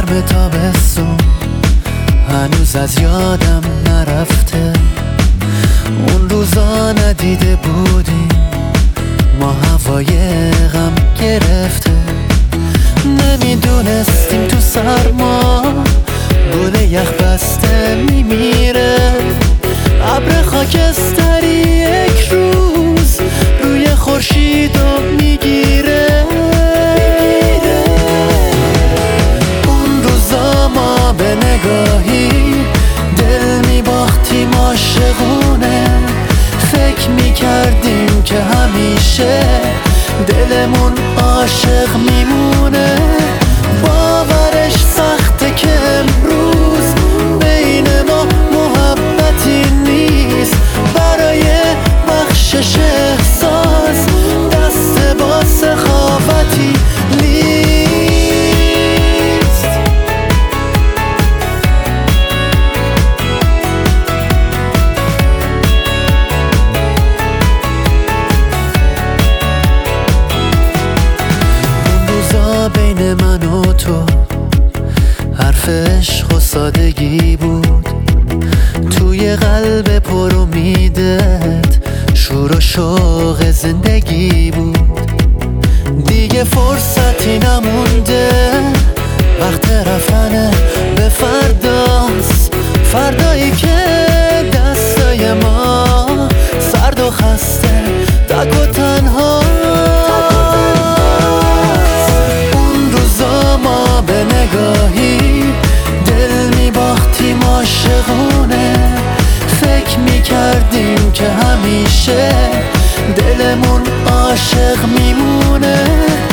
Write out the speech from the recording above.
گرم تابستون هنوز از یادم نرفته. اون روزا ندیده بودیم ما هوای غم گرفته. نمیدونستیم تو سرما گل یخ بسته میمیره. ابر خاکستری یک روز روی خورشیدو میگیره. اون روزا ما به نگاهی دل میباختیم عاشقونه. فکر میکردیم که همیشه دلمون عاشق میمونه. باورش سخته که امروز بین ما محبتی نیست. برای بخشش احساس دست با سخاوتی نیست. بین من و تو حرف عشق و سادگی بود. توی قلب پر امیدت شور و شوق زندگی بود. دیگه فرصتی نمونده، وقت رفتن به فرداست. فردایی که دستای ما سرد و خسته تک و تنها. به نگاهی دل میباختیم عاشقونه. فکر میکردیم که همیشه دلمون عاشق میمونه.